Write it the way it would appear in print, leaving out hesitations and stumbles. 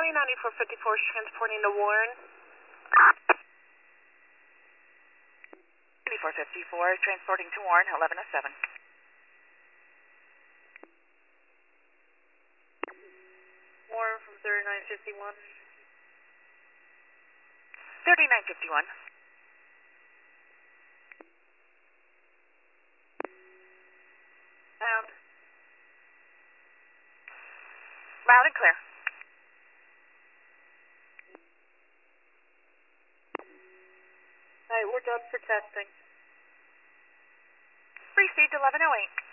Boeing 9454 transporting to Warren. 9454 transporting to Warren, 1107. Warren from 3951. 3951. Sound. Loud and clear. Alright, we're done for testing. Received 1108.